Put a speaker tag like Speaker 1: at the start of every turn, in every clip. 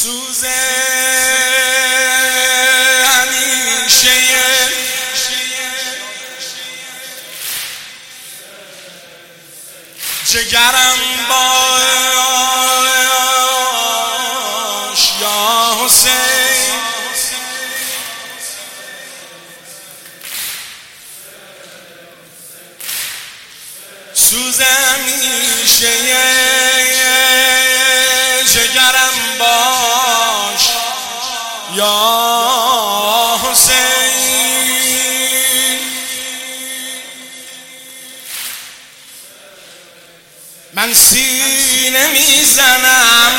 Speaker 1: سوز همیشه جگرم باش یا حسین، سوز همیشه جگرم باش یا حسین. من سینه میزنم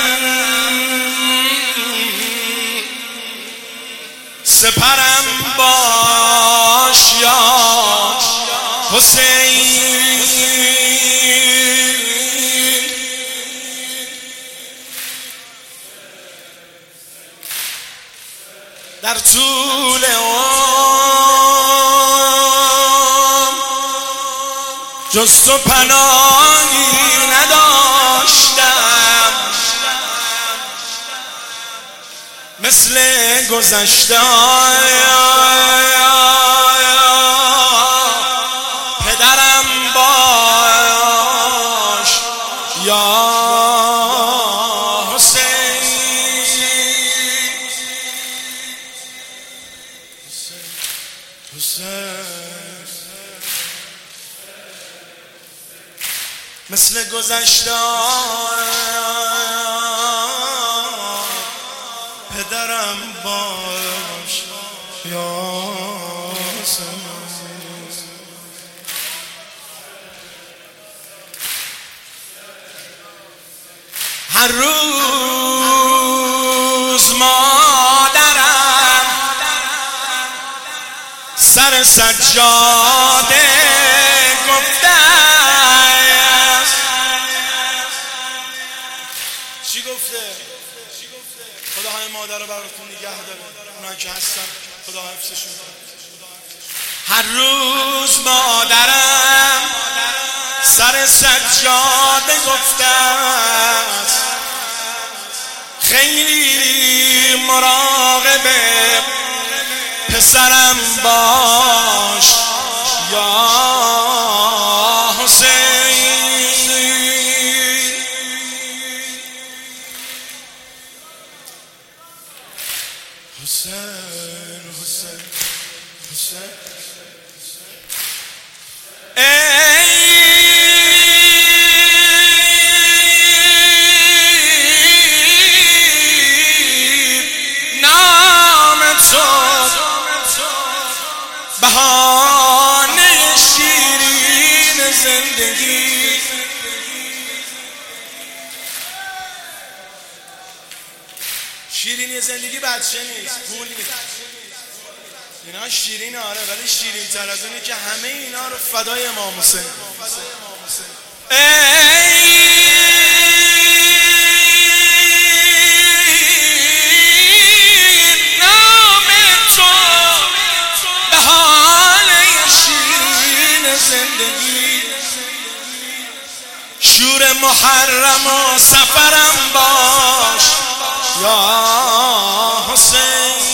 Speaker 1: سپرم باش یا حسین. در طول عمر جز تو پناهی نداشتم، مثل گذشته پدرم باش یا مثل گذشته پدرم باش یا حسین. هر روز مادرم سر سجاده گفته چی گفته؟ خداهای مادر رو براتون نگه داره، اونایی که هستن خدا حفظشون کنه. هر روز مادرم سر سجاده گفته است خیلی مراقب پسرم باش یا حسین. حسین حسین حسین ای نام تو بهانه شیرین زندگی. شیرینی زندگی بچه نیست، پول نیست، اینا شیرینه آره، ولی شیرین تر از اونه که همه اینا رو فدای امام حسین. ای نام تو بهانه شیرین زندگی، شور محرم و سفرم باش یا حسین.